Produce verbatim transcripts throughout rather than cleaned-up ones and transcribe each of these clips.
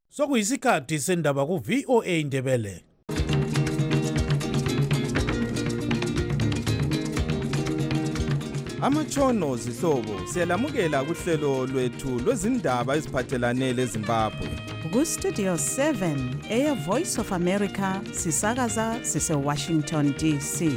Sokuyisikhathi sendaba ku V O A Indebele. Amatshono zihlobo siyalamukela kuhlelo lwethu lwezindaba eziphathelane leZimbabwe. Ku Studio seven eya Voice of America sisakaza sise Washington D C.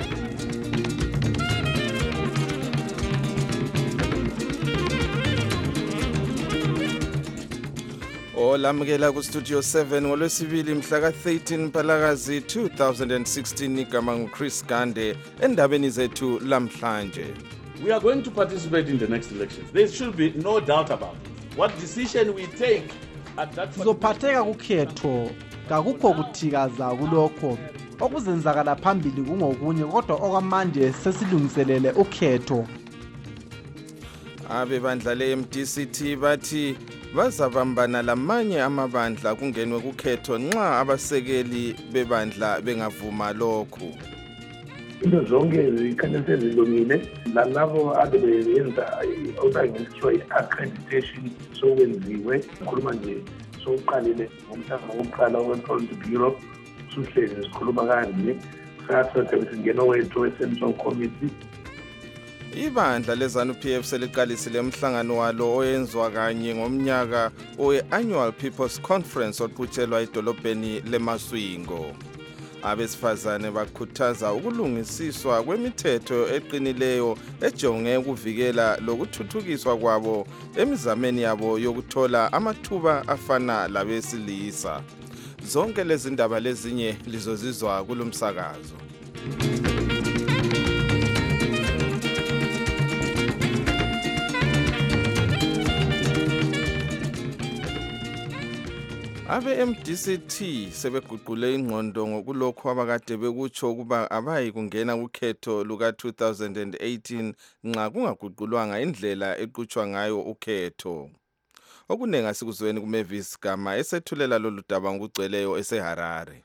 Olamukela ku Studio seven ngolwesibili mhla ka thirteen Mpalakazi two thousand sixteen igama ngu Chris Gande endabeni zethu lamhlanje. We are going to participate in the next elections. There should be no doubt about it. What decision we take at that sizophatheka kukhetho kakukho kuthikaza kulokho okuzenzakala phambili kungokunye kodwa okwamanje sesilungiselele ukhetho. Abe bandla le M D C T bathi bazabambana lamanye amabandla kungenwe kukhetho nxa abasekeli bebandla bengavuma lokho. Into zonke zikhanya sezilungile lalabo abebenza okuthiwa i-accreditation sokwenziwe sikhuluma nje sokuqalile ngomhlanga wokuqala we-Polity Bureau suhlezi sikhuluma kanje sathi singena wethu we-Central Committee. Ibandla leZANU P F seliqalisile umhlangano walo oyenzwa kanye ngomnyaka owe-Annual People's Conference oqhutshelwa edolobheni leMaswingo. Abesifazane bakhuthaza ukulungisiswa kwemithetho eqinileyo ejonge ukuvikela lokuthuthukiswa kwabo emizameni yabo yokuthola amathuba afana labesilisa. Zonke lezi ndaba lezinye lizozizwa kulomsakazo. Abe M D C T sebeguqule ingqondo ngokulokho abakade bekutsho ukuba abayi kungena kukhetho luka two thousand eighteen nxa kungaguqulwanga indlela eqhutshwa ngayo ukhetho. Okunenga sikuzweni kuMavis Gama esethulela lolu daba ngokugcweleyo eseHarare.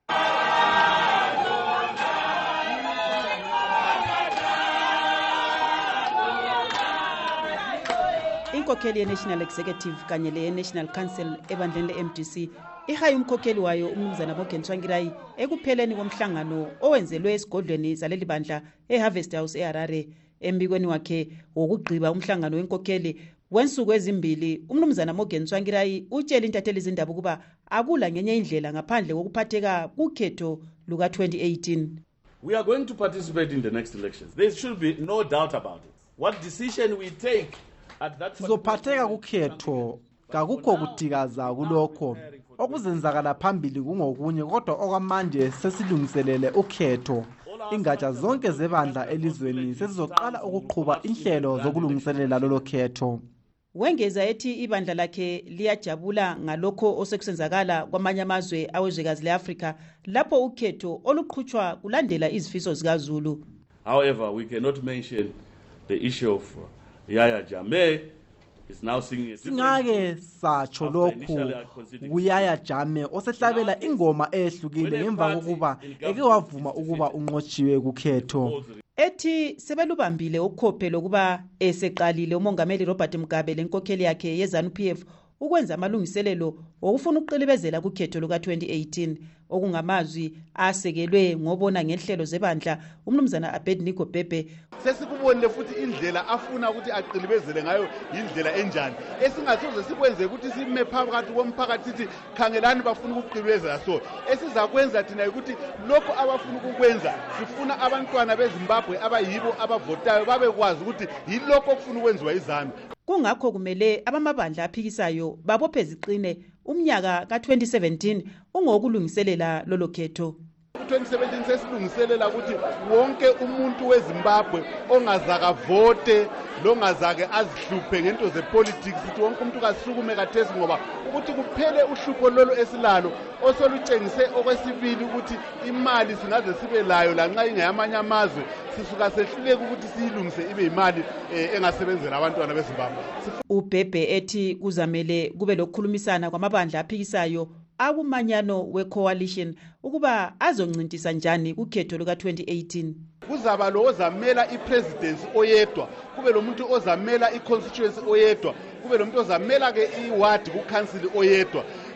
Inkokheli ye-National Executive kanye le-National Council ebandleni le-M D C ihaye umkhokheli wayo umnumzana Morgan Tsvangirai ekupheleni komhlangano owenzelwe esigodlweni zaleli bandla eHarvest House eHarare. Embikweni wakhe wokugqiba umhlangano wenkokheli wensuku ezimbili umnumzana Morgan Tsvangirai utshela intatheli izindaba ukuba akula ngenye indlela ngaphandle kokuphatheka kukhetho luka twenty eighteen. We are going to participate in the next elections. There should be no doubt about it. What decision we take sizophatheka kukhetho kakukho kuthikaza kulokho okuzenzakala phambili kungokunye kodwa okwamanje sesilungiselele ukhetho. Ingatsha zonke zebandla elizweni sezizoqala ukuqhuba inhlelo zokulungiselela lolo khetho. Wengeza ethi ibandla lakhe liyajabula ngalokho osekusenzakala kwamanye amazwe awezwekazi leAfrika lapho ukhetho oluqhutshwa kulandela izifiso zikaZulu. However, we cannot mention the issue of Yahya Jammeh is now singing. Singake satsho lokhu uYahya Jammeh osehlabela ingoma ehlukile ngemva kokuba eke wavuma ukuba unqotshiwe kukhetho. Ethi sebelubambile ukhophe lokuba eseqalile umongameli Robert Mugabe lenkokheli yakhe yeZANU P F ukwenza amalungiselelo okufuna ukuqilibezela kukhetho luka twenty eighteen okungamazwi asekelwe ngobona ngenhlelo zebandla umnumzana Abednego Bhebhe. Sesikubonile futhi indlela afuna ukuthi aqilibezele ngayo indlela enjani esingasoze sikwenze ukuthi sime phakathi komphakathi sithi khangelani bafuna ukuqilibezela so esizakwenza thina ukuthi lokho abafuna ukukwenza sifuna abantwana beZimbabwe abayibo abavotayo babekwazi ukuthi yilokho okufuna ukwenziwa iZANU. Kungakho kumele abamabandla aphikisayo babophe ziqine umnyaka ka twenty seventeen ungokulungiselela lolo khetho. twenty seventeen sesilungiselela ukuthi wonke umuntu weZimbabwe ongazaka vote longazake azihluphe ngento zepolitics ukuthi wonke umuntu kasukume kathesi ngoba ukuthi kuphele uhlupho lolo esilalo osolutshengise okwesibili ukuthi imali singaze sibe layo lanxa ingeyamanye amazwe sisuka sehluleke ukuthi siyilungise ibe imali engasebenzela abantwana beZimbabwe. uBhebhe ethi kuzamele kube lokukhulumisana kwamabandla aphikisayo akumanyano we-coalition ukuba azoncintisa njani kukhetho luka twenty eighteen. Kuzaba lo ozamela ipresidency oyedwa, kube lo muntu ozamela iconstituency oyedwa, kube lo muntu ozamela ke iward ku council oyedwa.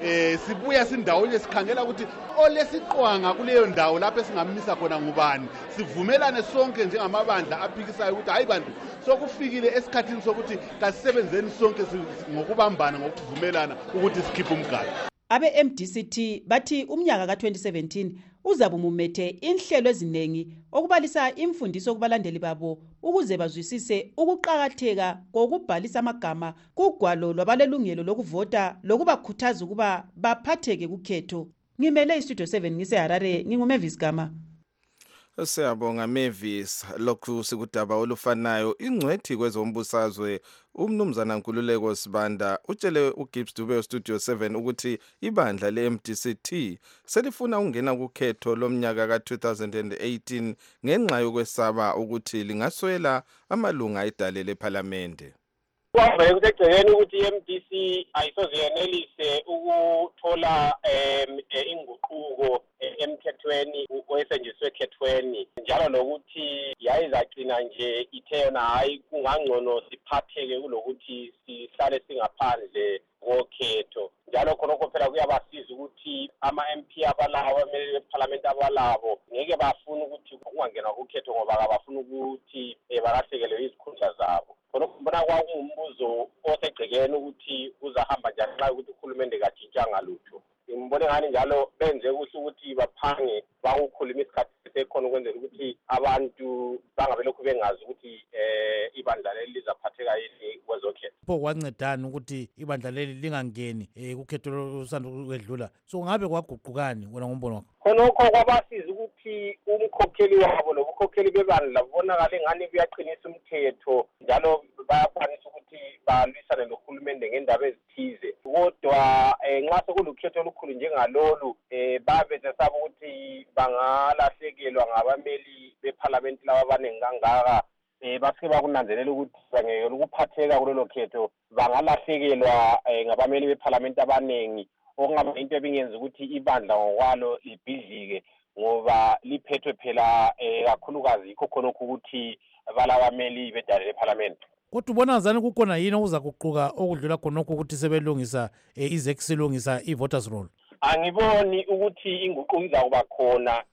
eh sibuya sindawonye sikhangela ukuthi olesiqwanga kuleyo ndawo lapho esingamisa khona ngubani, sivumelane sonke njengamabandla aphikisayo ukuthi hayi bantu sokufikile esikhathini sokuthi kasisebenzeni sonke ngokubambana ngokuvumelana ukuthi sikhiphe umgalo. Abe-M D C T bathi umnyaka ka twenty seventeen uzabe umumethe inhlelo eziningi okubalisa imfundiso kubalandeli babo ukuze bazwisise ukuqakatheka kokubhalisa amagama kugwalo lwabalelungelo lokuvota lokubakhuthaza ukuba baphatheke kukhetho. Ngimele iStudio seven ngiseHarare, nginguMavis Gama. Siyabonga Mavis. Lokhu sikudaba olufanayo. Ingcwethi kwezombusazwe umnumzana Nkululeko Sibanda utshele uGibbs Dube Studio seven ukuthi ibandla le-M D C T selifuna ukungena kukhetho lomnyaka ka twenty eighteen ngenxa yokwesaba ukuthi lingaswela amalunga edale leParliamente. Kwaba ekugcekeni ukuthi i-M D C ayisoze yenelise ukuthola inguquko emthethweni oyisenjiswe ekhethweni, njalo lokuthi yayizagcina nje ithena hayi kungangcono siphatheke kulokuthi sihlale singaphandle kokhetho. Njalo khonokho phela kuyabasiza ukuthi ama-M P abalabo abamele beParliament abalabo ngeke bafuna ukuthi kungangena kukhetho ngoba abafuna ukuthi balahlekelwe izikhundla zabo. Khonokho mbona kwakungumbuzo osegcekeni ukuthi uzahamba njani nxa ukuthi ukhulumende katshintshanga lutho. Ngibone ngani njalo benze kuhle ukuthi baphange bakukhuluma isikhathi sekhona ukwenzela ukuthi abantu bangabelokhu bengazi ukuthi eh ibandla leli lizaphatheka yini kwezokhetho. Pho kwancedani ukuthi ibandla leli lingangeni eh kukhetho lusanda ukwedlula. So ngabe kwaguqukani wena ngombono wakho? Khonokho kwabasiza ukuthi umkhokheli wabo nobukhokheli bebandla bubonakala ngani kuyaqinisa umthetho, njalo bayakwanisa ukuthi balwisane nohulumende ngendaba ezithize. Kodwa nxa sekulukhetho olukhulu njengalolu babe besaba ukuthi bangalahlekelwa ngabameli beParliament laba abaningi kangaka, basuke bakunanzelela ukuthi bangeke ukuphatheka kulelo khetho bangalahlekelwa ngabameli beParliament abaningi, okungaba into ebingenza ukuthi ibandla ngokwalo libhidlike ngoba liphethwe phela kakhulukazi yikho khonokho ukuthi balabameli bedale leParliament. Kodwa ubona ngani kukhona yini okuza kuquka okudlula khonokho ukuthi sebelungisa izekisilungisa i-voters roll? Angiboni ukuthi inguquko izakuba khona.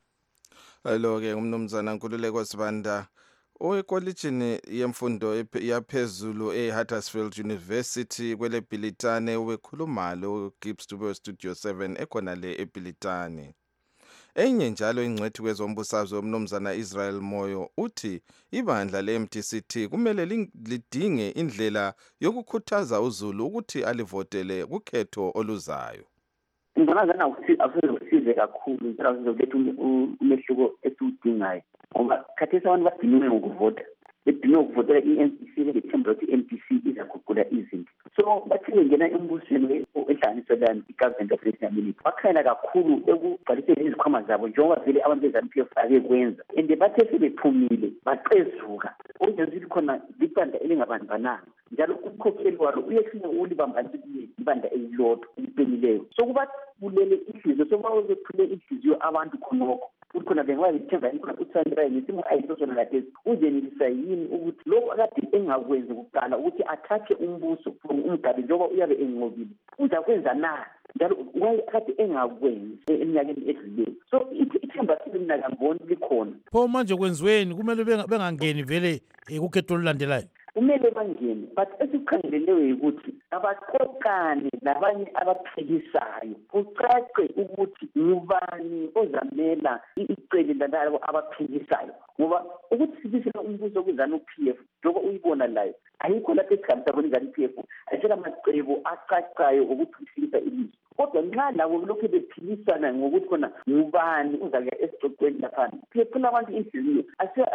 Lo ke umnumzana Nkululeko Sibanda owekolejini yemfundo yaphezulu eHuddersfield University kwele Bhilitane ubekhuluma lo Gibbs Dube Studio seven ekhona le eBhilitane. Enye njalo ingcwethi kwezombusazwe umnumzana Israel Moyo uthi ibandla le-M D C T kumele lidinge indlela yokukhuthaza uZulu ukuthi alivotele kukhetho oluzayo. Ngibona ukuthi akusize kakhulu impela sizoletha umehluko esiwudingayo ngoba khathesi abantu badinwe ukuvota, bedinwe ukuvotela i-M D C lethemba ukuthi i-M D C izaguqula izinto. So bathi ngena embusweni ehlanganiselana i-government of National Unity bakhayela kakhulu ekubhaliseni izikhwama zabo njengoba vele abantu be-ZANU-P F abekwenza, and bathe sebephumile baqezuka okwenza ukuthi khona ibandla elingabambananga, njalo umkhokheli walo uyefuna ulibambanisa ibandla elilodwa eliqinileyo. So kuba bulele inhliziyo, so bawezethule inhliziyo abantu khonokho ukuthi khona bengabe bethemba khona uThandra ngesimo ayisosona lathesi uzenelisa yini ukuthi lokho akade engakwenzi kuqala ukuthi athathe umbuso umgabi njengoba uyabe enqobile uzakwenza na, njalo akade engakwenzi eminyakeni edluleyo. So ithemba mina ngamboni likhona. Pho manje kwenziweni kumele bengangeni vele kukhetho olulandelayo? Kumele bangene, but esikhangeleleyo ukuthi abaqoqane nabanye abaphikisayo kucace ukuthi ngubani ozamela icele lalabo abaphikisayo, ngoba ukuthi sibisela umbuso kuzanu-P F njengoba uyibona layo ayikho lapho esigabisa bona izanu-P F ayisela amacebo acacayo okuthuthukisa ilizwe. Kodwa nxa labo lokhu bephilisana ngokuthi khona ngubani uzakuya esicocweni laphana kuyephula abantu inhliziyo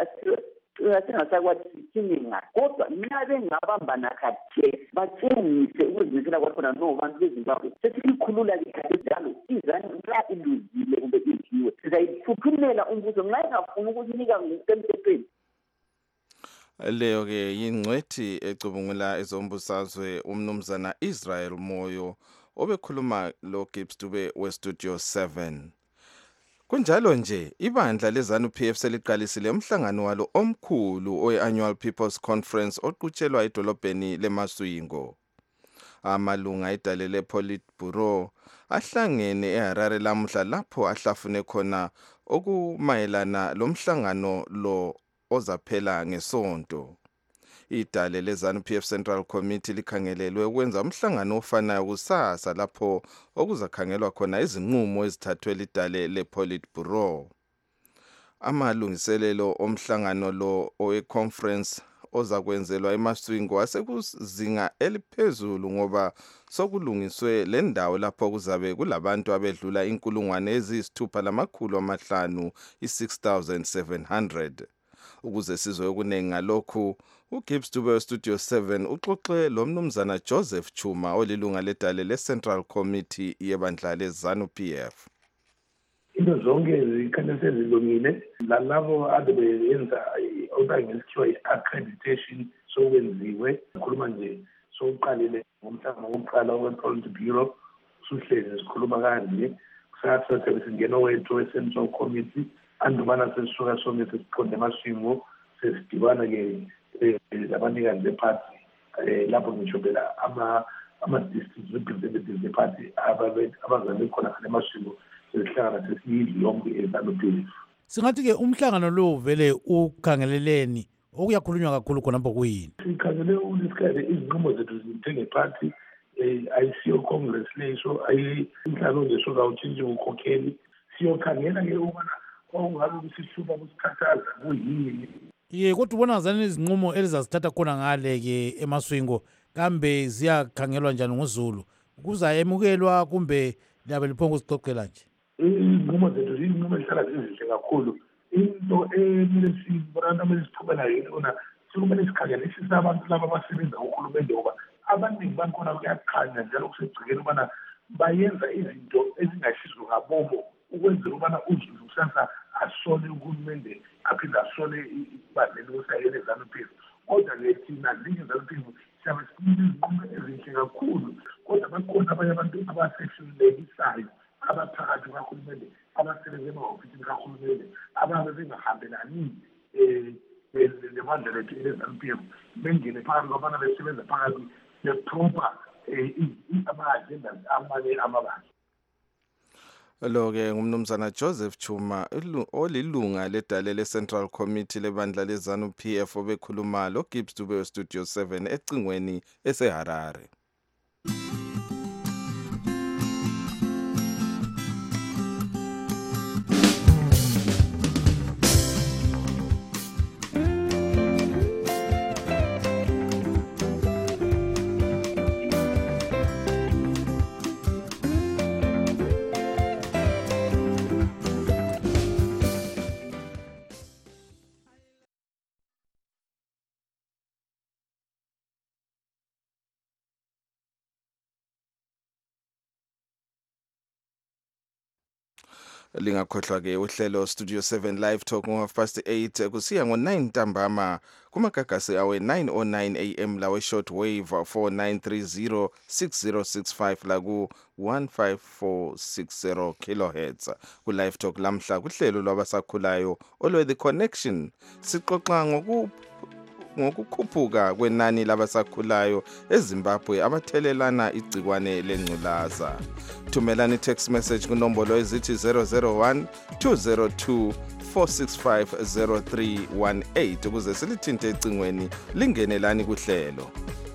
asingasakwathi sithininga. Kodwa nxa bengabambana khathe batshengise ukuzimisela kwakhona no bantu beZimbabwe sesilikhulula-ke khathesi njalo izanu nxa iluzile kumbe idliwe sizayiphuphumela umbuso nxa ingafuni ukusinika ngokusemthethweni. Leyo ke yingcwethi ecubungula ezombusazwe umnumzana Israel Moyo obekhuluma lo Gibbs Dube weStudio seven. Kunjalo nje ibandla leZANU-P F seliqalisile umhlangano walo omkhulu owe-Annual People's Conference oqutshelwa edolobheni leMaswingo. Amalunga edale lePolitburo ahlangene eHarare lamuhla lapho ahlafune khona okumayelana lomhlangano lo ozaphela ngesonto. Idale leZANU-P F Central Committee likhangelelwe ukwenza umhlangano ofanayo kusasa lapho okuzakhangelwa khona izinqumo ezithathwe lidale lePolitburo. Amalungiselelo omhlangano lo owe-conference ozakwenzelwa eMasvingo asekuzinga eliphezulu ngoba sokulungiswe le ndawo lapho kuzabe kulabantu abedlula inkulungwane eziyisithupha lamakhulu amahlanu i-six thousand seven hundred. Ukuze sizwe okuningi ngalokhu, uGibbs Dube Studio seven uxoxe lo mnumzana Joseph Chuma olilunga ledale le-Central Committee yebandla leZANU-P F. Into zonke zikhanya sezilungile lalabo ade beyenza okungesikiwa i-accreditation sokwenziwe sikhuluma nje sokuqalile ngomhlangano wokuqala we-Politburo suhlezi sikhuluma kanje kusasa sesingena wethu we-Central Committee andubana sesisuka sonke sesiqonde eMasvingo sesidibana-ke labanikazi bephathi lapho ngisho phela ama-district representatives bephathi abazabe khona khona eMasvingo sesihlangana sesiyidli yonke eZANU-P F. Singathi ke umhlangano lo vele ukhangeleleni okuyakhulunywa kakhulu khonapho kuyini? Sikhangele ulisikade izinqumo zethu njengephathi ayisiyo congress leso ayinhlalo nje sokawutshintshe ukhokheli siyokhangela-ke ukubana okungabe kusihlupha kusikhathaza kuyini. Ye kodwa ubona zani izinqumo elizazithatha khona ngale-ke eMasvingo kambe ziyakhangelwa njani ngoZulu? Kuzayemukelwa kumbe liyabe liphonga uzixoxela nje? Izinqumo zethu zizinqumo ezihlala zizinhle kakhulu. Into emele sibona kumele siphumelayo yona sikumele sikhangele abantu laba abasebenza uhulumende ngoba abaningi bakhona kuyakhanya njalo kusegcikeni ukubana bayenza izinto ezingashizwe ngabomo ukwenzela ukubana uZulu kusasa asole uhulumende aphinde asole ibandla elisayele eZANU-P F. Kodwa ke thina njengeZANU-P F siyabe sikhuluma izinqumo ezinhle kakhulu kodwa bakhona abanye abantu abasehlulelekisayo abaphakathi kahulumende abasebenza emahofisini kahulumende ababe bengahambelani nemandla lethu eZANU-P F bengene phakathi kwabana besebenza phakathi ne-proper ama-agendas amanye amabandla. Lo-ke ngumnumzana Joseph Chuma olilunga ledale le-Central Committee lebandla leZANU-P F obekhuluma lo Gibbs Dube Studio seven ecingweni eseHarare. Lingakhohlwa ke uhlelo Studio seven Live Talk ngo half past eight kusiya ngo nine ntambama kumagagasi awe nine oh nine A M lawe short wave four nine three zero six zero six five la ku one five four six zero kilohertz. Ku Live Talk lamhla kuhlelo lwabasakhulayo olwe The Connection sixoxa ngoku ngokukhuphuka kwenani labasakhulayo eZimbabwe abathelelana igcikwane lengculaza. Thumelani i-text message kunombolo ezithi zero zero one two zero two four six five zero three one eight ukuze silithinte ecingweni lingenelani kuhlelo.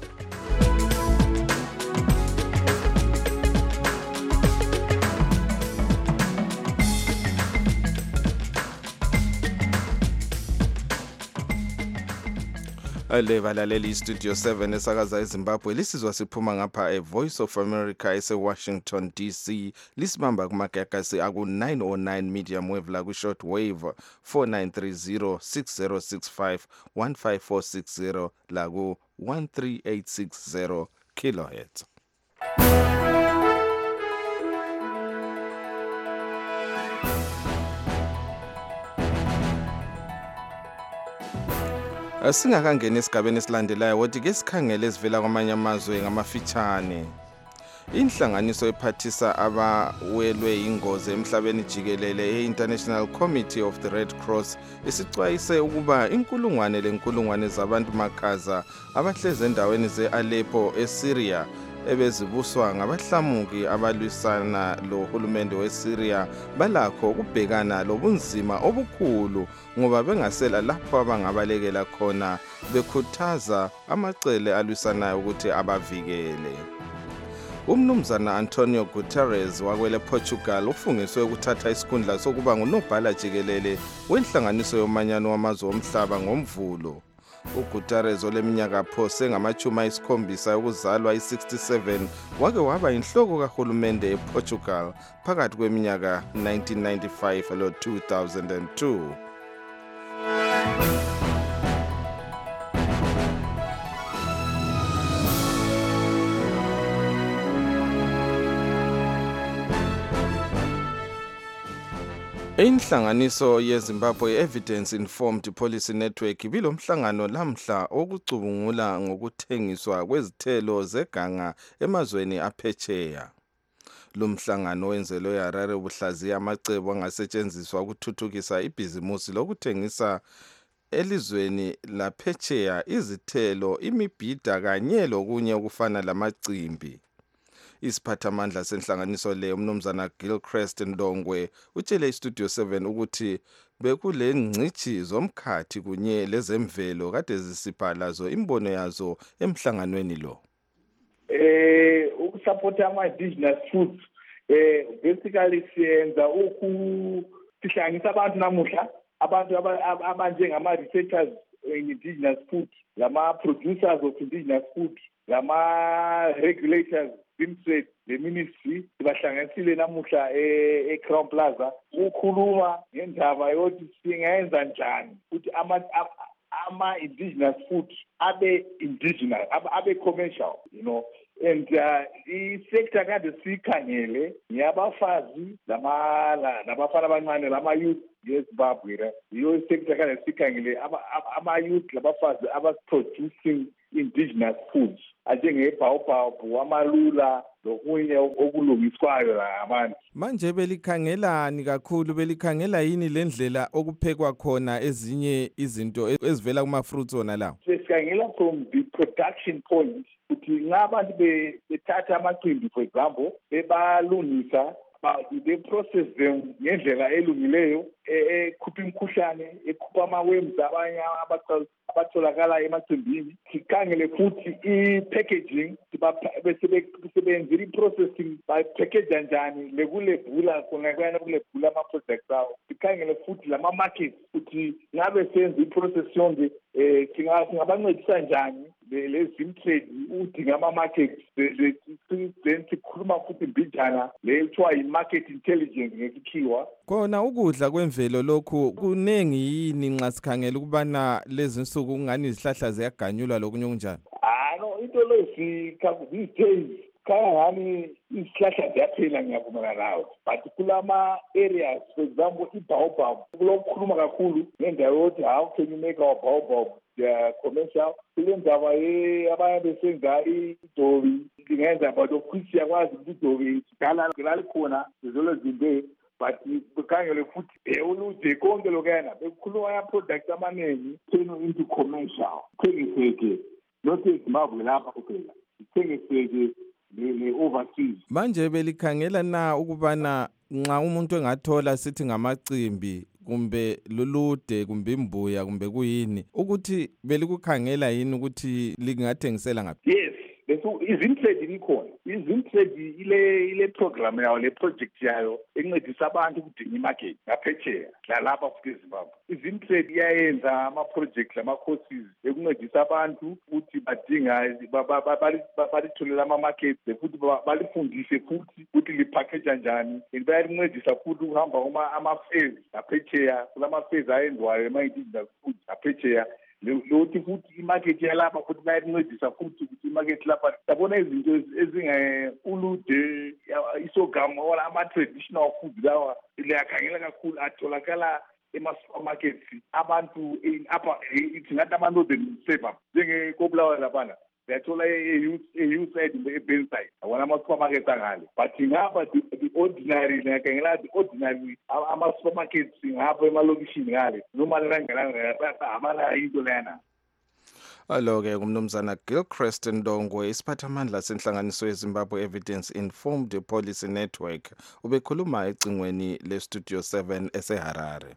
Ale balaleli Studio seven esakaza eZimbabwe lisizwa siphuma ngapha eVoice of America eseWashington D C lisibamba kumagagasi aku nine oh nine medium wave la ku short wave four nine three zero six zero six five one five four six zero la ku one three eight six zero kilohertz. Singakangena esigabeni esilandelayo wothi ke sikhangele esivela kwamanye amazwe ngamafitshane. Inhlanganiso ephathisa abawelwe ingozi emhlabeni jikelele e-International Committee of the Red Cross isicwayise ukuba inkulungwane lenkulungwane zabantu makaza abahleze endaweni ze-Aleppo eSyria ebezibuswa ngabahlamuki abalwisana lohulumende weSyria balakho ukubhekana lobunzima obukhulu ngoba bengasela lapho abangabalekela khona bekhuthaza amacele alwisanayo ukuthi abavikele. Umnumzana Antonio Guterres wakwele Portugal ufungiswe ukuthatha isikhundla sokuba ngunobhala jikelele wenhlanganiso yomanyano wamazwe omhlaba ngomvulo. uGuterres oleminyaka phose ngamachumi ayisikhombisa yokuzalwa i-sixty-seven wake waba inhloko kahulumende ePortugal phakathi kweminyaka nineteen ninety-five lo two thousand two. Inhlanganiso yeZimbabwe Evidence Informed Policy Network bilomhlangano lamhla okucubungula ngokuthengiswa kwezithelo zeganga emazweni aphetsheya. Lumhlangano wenzelwe eHarare ubuhlaziya amacebo angasetshenziswa ukuthuthukisa ibhizimusi lokuthengisa elizweni laphetsheya izithelo, imibhida kanye lokunye okufana lamacimbi. Isiphathamandla senhlanganiso le umnumzana Gilchrist Ndongwe utshele iStudio seven ukuthi bekule ngcithi zomkhathi kunye lezemvelo kade zisipha lazo imbono yazo emhlanganweni lo. Eh ukusupporta ama indigenous foods eh basically siyenza ukhu sihlangisa abantu namuhla abantu abanje ngama researchers in indigenous food, lama producers of indigenous food, lama regulators Bimtrade le ministry sibahlanganisile namuhla eCrown Plaza ukukhuluma ngendaba yokuthi singenza njani ukuthi ama ama indigenous food abe indigenous abe commercial, you know, and uh, i-sector kade sikhangele yabafazi lama labafana abancane lama youth yeZimbabwe. Iyo sector kade sikhangele ama youth labafazi aba-producing indigenous foods anjengebhaobhaob, amalula lokunye okulungiswayo la abantu. Manje belikhangelani kakhulu, belikhangela yini lendlela okuphekwa khona ezinye izinto ezivela kuma fruits ona lawo? Sikhangela from the production point ukuthi ngabantu bethatha amaqimbi for example bebalungisa they process them ngendlela elungileyo ekhupha imkhuhlane ekhupha ama-worms abanye abatholakala emacimbini. Sikhangele futhi i-packaging besebenzile i-processing bayipackage njani lekulebhula kungakwana kulebhula ama-products awo. Sikhangele futhi lama-markets ukuthi ngabe senza i-process yonke eh singabancedisa njani lezimtrade udinga ama-markets then sikhuluma futhi mbijana le kuthiwa yi-market intelligence ngesikhiwa. Kona ukudla kwemvelo lokhu kunengi yini nxa sikhangela ukubana lezi nsuku kungani izihlahla ziyaganyulwa lokunye kunjani? Ah no, into lezi these days kaya ngani isihlahla ziyaphela ngiyavumelana nawe, but kulama areas for example i-baobab kulokukhuluma kakhulu ngendawo yokuthi how can you make our baobab the commercial. Kule ndaba abanye besenza idobi ngenza about ukuthi yakwazi ukuthi idobi dala ngalikhona zizolo zimbe but bukhangele futhi ewulude konke lokena bekukhuluma ya products amaningi turn into commercial. Thengiseke not eZimbabwe lapha kuphela, thengiseke le overseas. Manje belikhangela na ukubana nxa umuntu engathola sithi ngamacimbi kumbe lulude kumbe imbuya kumbe kuyini ukuthi belikukhangela yini ukuthi lingathengisela ngaphi? Yes, leso izimtrade likhona. Izimtrade ile ile program yayo le project yayo encedisa abantu ukudinga imarket ngaphetsheya lalapha futhi eZimbabwe. Izimtrade iyayenza ama projects ama courses ekuncedisa abantu ukuthi badinga balitholela ama markets futhi balifundise futhi ukuthi lipackage kanjani. Bayalincedisa futhi ukuhamba uma ama fairs ngaphetsheya, kulama fairs ayenzwayo ema indigenous food ngaphetsheya. Lokuthi futhi imarket yalapha futhi bayancedisa futhi ukuthi imarket lapha sabona izinto ezinga ulude isogama wala ama traditional food lawa liyakhangela kakhulu atholakala ema-supermarkets abantu apha ithi ngathi ama-northern suburbs njengekobulawayo laphana siyathola e-youth side e-Benside awona ama-supermarkets angale, but ngapha the ordinary ngakhangela the ordinary ama-supermarkets ngapha emalokishini ngale noma langelanga abala into lena. Aloke kumnumzana Gilchrist Ndongwe isiphathamandla senhlanganiso yeZimbabwe Evidence Informed Policy Network ubekhuluma ecingweni leStudio seven eseHarare.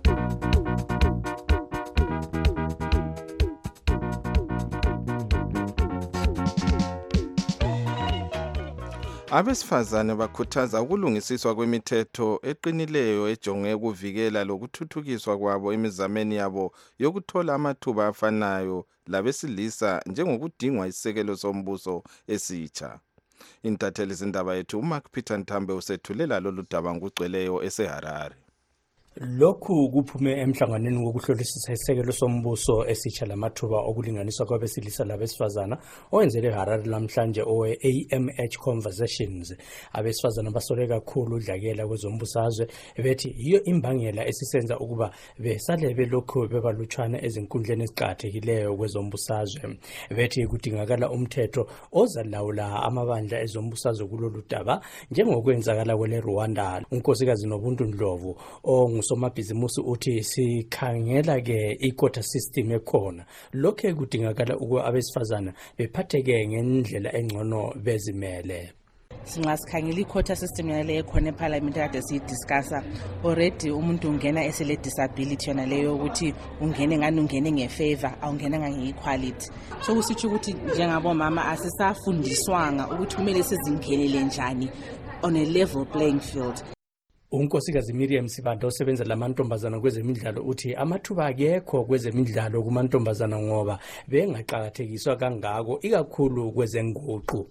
Abesifazane bakhuthaza ukulungisiswa kwemithetho eqinileyo ejonge ukuvikela lokuthuthukiswa kwabo emizameni yabo yokuthola amathuba afanayo labesilisa njengokudingwa isekelo sombuso esitsha. Intatheli izindaba yethu uMark Peter Ntambe usethulela lolu daba ngugcweleyo eseHarare. Lokhu kuphume emhlanganweni wokuhlolisisa isekelo sombuso esitsha lamathuba okulinganiswa kwabesilisa labesifazana owenzele eHarare lamhlanje owe A M H Conversations. Abesifazana basole kakhulu udlakela kwezombusazwe bethi yiyo imbangela esisenza ukuba besale belokhu bebalutshwana ezinkundleni eziqhakathekileyo kwezombusazwe. Bethi kudingakala umthetho ozalawula amabandla ezombusazwe kulolu daba njengokwenzakala kwele Rwanda. Unkosikazi Nobuntu Ndlovu o somabhizimusi uthi sikhangela ke ikota system ekhona lokho kudingakala ukuba abesifazana bephatheke ngendlela engcono bezimele. Singasikhangela ikota system yale ekhona eParliament kade siyidiscussa already umuntu ungena esele disability yona leyo ukuthi ungene ngani ungene ngefavor awungena ngequality. So kusitsho ukuthi njengabo mama asisafundiswanga ukuthi kumele sizingenele njani on a level playing field. Unkosikazi Miriam Sibanda osebenza lamantombazana kwezemidlalo uthi amathuba akekho kwezemidlalo kumantombazana ngoba bengaqhakathekiswa kangako ikakhulu kwezenguqu.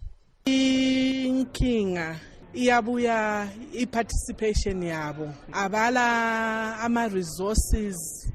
Inkinga iyabuya iparticipation yabo abala ama resources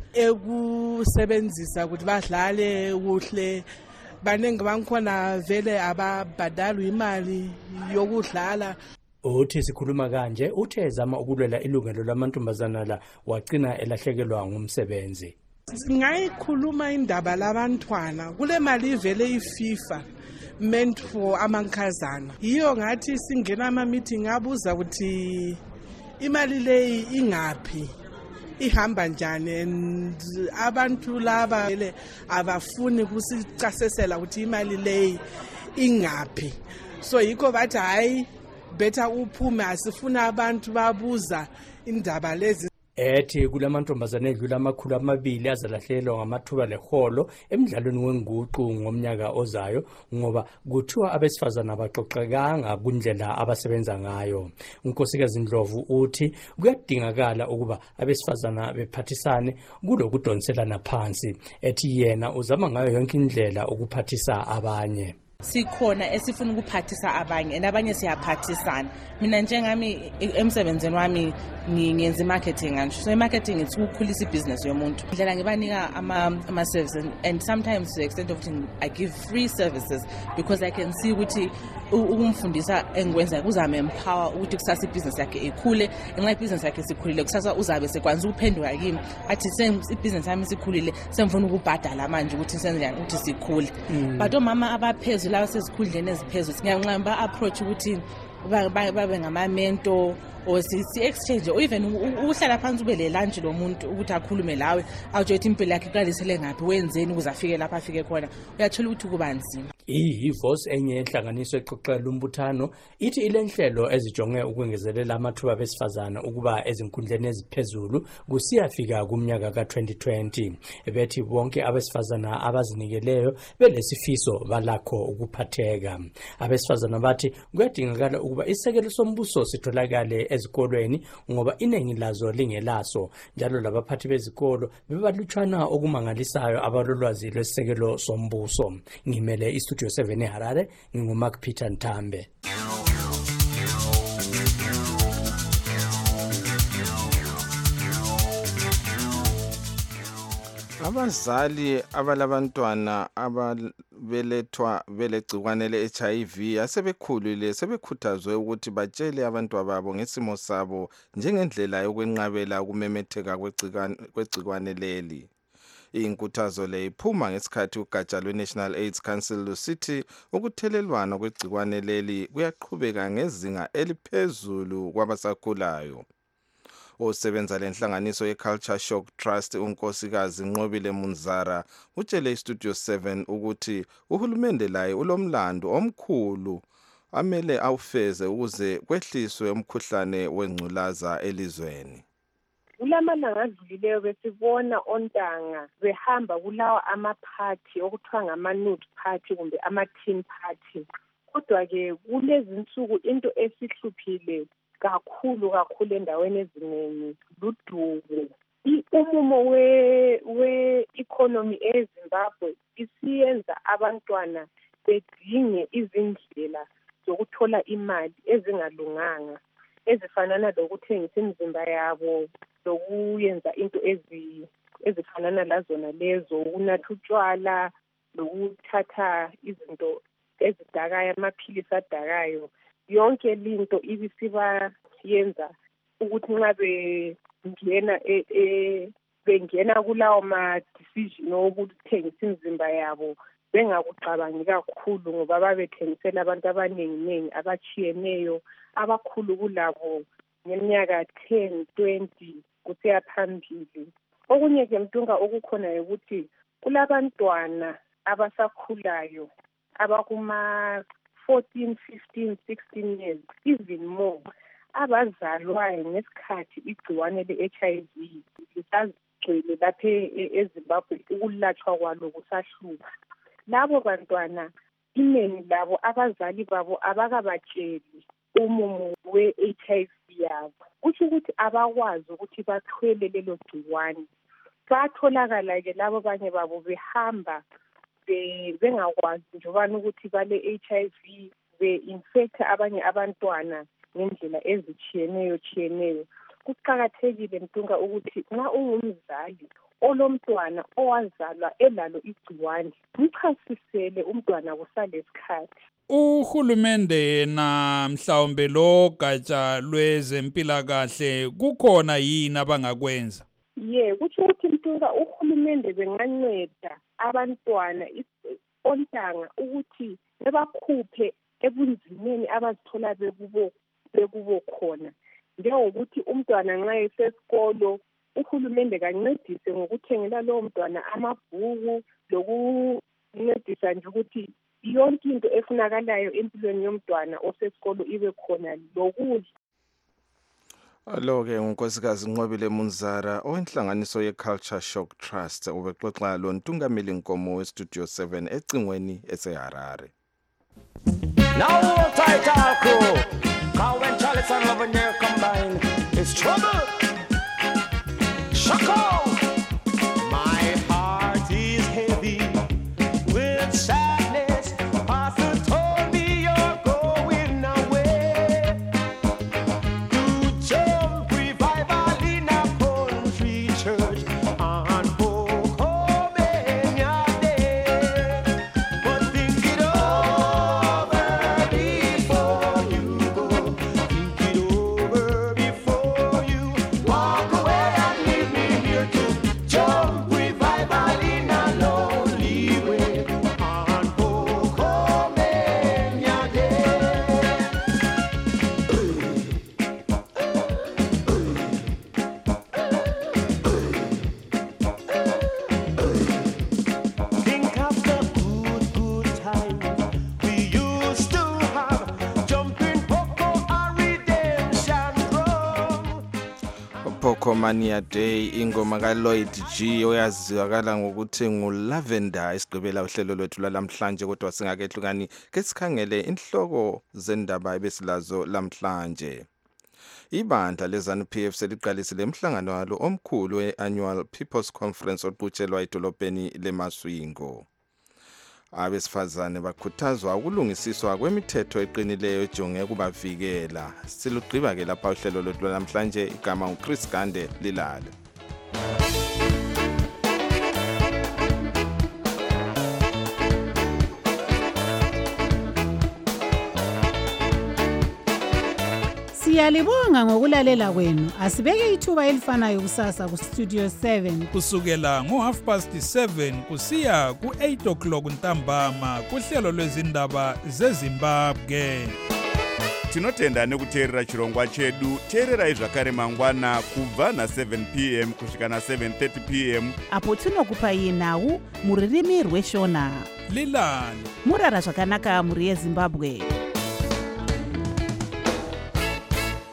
ekusebenzisa ukuthi badlale kuhle. Banenge bankhona vele ababhadalwa imali yokudlala. Uthi sikhuluma kanje uthe ezama ukulwela ilungelo lamantombazana la wagcina elahlekelwa ngumsebenzi. Singayikhuluma indaba labantwana kule mali ivele iFIFA meant for amankazana. Yiyo ngathi singena ama meeting abuza ukuthi imali leyi ingaphi ihamba njani and abantu laba le abafuni kusicasesela ukuthi imali leyi ingaphi. So yikho bathi hayi better uphume asifuna abantu babuza indaba lezi. Ethi kulamantombazane edlula amakhulu amabili azalahlelwa ngamathuba leholo emidlalweni wenguqu ngomnyaka ozayo ngoba kuthiwa abesifazana baxoxekanga kundlela abasebenza ngayo. Unkosikazi Ndlovu uthi kuyadingakala ukuba abesifazana bephathisane kulokudonselana phansi. Ethi yena uzama ngayo yonke indlela ukuphathisa abanye. Sikhona esifuna ukuphathisa abanye nabanye siyaphathisana. Mina njengami emsebenzeni wami ngiyenza marketing ngisho. So marketing it's ukukhulisa ibusiness yomuntu. Ndlela ngibanika ama ama services and sometimes to the extent of I give free services because I can see ukuthi ukumfundisa engikwenza kuzame empower ukuthi kusasa ibusiness yakhe ikhule. Ngenxa ibusiness yakhe sikhulile kusasa uzabe sekwanza ukuphendula kimi athi ibusiness yami sikhulile semfuna ukubhadala manje ukuthi senze njani ukuthi sikhule. But omama abaphezulu laba sezikhundleni eziphezulu ngiyanqamba ba approach ukuthi babe ngama mentor or si exchange or even uhlala phansi ube le lunch lo muntu ukuthi akhulume lawe awutsho ukuthi impilo yakhe iqalisele ngapi wenzeni ukuze afike lapha afike khona uyathola ukuthi kuba nzima. I-Voice enye enhlanganiso exoxela umbuthano ithi ilenhlelo ezijonge ukwengezelela amathuba besifazana ukuba ezinkundleni eziphezulu kusiyafika kumnyaka ka twenty twenty. Bethi bonke abesifazana abazinikeleyo belesifiso balakho ukuphatheka. Abesifazana bathi kuyadingakala ukuba isekelo sombuso sitholakale ezikolweni ngoba iningi lazo lingelaso njalo labaphathi bezikolo bebalutshwana okumangalisayo abalolwazi lwesekelo sombuso. Ngimele iStudio seven eHarare nginguMark Peter Ntambe. Abazali abalabantwana ababelethwa belegcikwane le-H I V asebekhulile sebekhuthazwe ukuthi batshele abantu babo ngesimo sabo njengendlela yokwenqabela ukumemetheka kwegcikwane leli. Inkuthazo le iphuma ngesikhathi ugatsha lwe-National AIDS Council lusithi ukuthelelwana kwegcikwane leli kuyaqhubeka ngezinga eliphezulu kwabasakhulayo. osebenza lenhlanganiso ye-Culture Shock Trust unkosikazi Nqobile Munzara utshele iStudio seven ukuthi uhulumende laye ulomlando omkhulu amele awufeze ukuze kwehliswe umkhuhlane wengculaza elizweni. Kulamalanga adlulileyo besibona ontanga behamba kulawa amaphathi okuthiwa ngama-nude party kumbe ama-teen party. Kodwa-ke kulezi nsuku into esihluphile kakhulu kakhulu endaweni eziningi ludumo. Umumo we-economy eZimbabwe isiyenza abantwana bedinge izindlela zokuthola imali ezingalunganga ezifanana lokuthengisa imizimba yabo, lokuyenza into ezifanana lazona lezo, ukunatha utshwala, lokuthatha izinto ezidakayo, amaphilisi adakayo. Yonke linto ibisiba yenza ukuthi nxa bengena bengena kulawo ma-decision okuthengisa imizimba yabo bengakucabangi kakhulu ngoba babethengisela abantu abanenginengi abachiyeneyo abakhulu kulabo ngeminyaka ten twenty kusiya phambili. Okunye-ke Mtunga okukhona ukuthi kulabantwana abasakhulayo abakuma fourteen, fifteen, sixteen years, even more, abazalwayo ngesikhathi igciwane le-H I V lisagcwele lapha eZimbabwe, ukulatshwa kwalo kusahlupha. Labo bantwana inengi labo abazali babo abakabatsheli umumo we-H I V yabo, kusho ukuthi abakwazi ukuthi bathwele lelo gciwane. Batholakala-ke labo banye babo behamba bengakwazi njobani ukuthi bale-H I V, be-infecta abanye abantwana ngendlela ezitshiyeneyo tshiyeneyo. Kuqakathekile Mtunga ukuthi nxa ungumzali olomntwana owazalwa elalo igciwane, mchasisele umntwana kusalesikhathi. Uhulumende yena mhlawumbe lo gatsha lwezempilakahle kukhona yini abangakwenza? Ye, kuthi ukuthi Mtunga uhulumende benganceda abantwana ontanga ukuthi bebakhuphe ebunzimeni abazithola bekubo bekubo khona. Njengokuthi umntwana nxa esesikolo uhulumende kancedise ngokuthengela lowo mntwana amabhuku, lokuncedisa nje ukuthi yonke into efunakalayo empilweni yomntwana osesikolo ibe khona lokudla. Alo-ke unkosikazi Nqobile Munzara owenhlanganiso ye-Culture Shock Trust ubexoxa lo Ntungamili Nkomo weStudio seven ecingweni eseHarare. Now hold tight our crew, cause when Charles and Lavinier combine, it's trouble. Shock out! My heart is heavy with sadness. Pastor told me you're going away to jump revival in a country church on Pocomania Day. But think it over before you go. Think it over before you walk away and leave me here to jump revival in a lonely way on Pocomania Day. Think of the good, good times we used to have, jumping Poco a redemption drum. Pocomania Day ingoma kaLloyd G oyazizwakala ngokuthi nguLavender isigqibela uhlelo lwethu lamhlanje, kodwa singakehlukani ke sikhangele inhloko zendaba ebesilazo lamhlanje. Ibandla leZANU-P F seliqalisile emhlangano walo omkhulu we-Annual People's Conference oqhutshelwa edolobheni leMaswingo. Abesifazane bakhuthazwa ukulungisiswa kwemithetho eqinileyo ejonge ukubavikela. Silugqiba ke lapha uhlelo lwethu lamhlanje, igama uChris Gande lilale. Siyalibonga ngokulalela kwenu. Asibeke ithuba elifanayo kusasa ku Studio seven kusukela ngo half past seven kusiya ku eight o'clock ntambama kuhlelo lwezindaba zeZimbabwe. tinotenda nekuteerera chirongwa chedu. teererai zvakare mangwana kubva na-seven p m kusvika na-seven thirty p m apo tinokupai nhau muririmi rweshona. lilani murara zvakanaka mhuri yezimbabwe.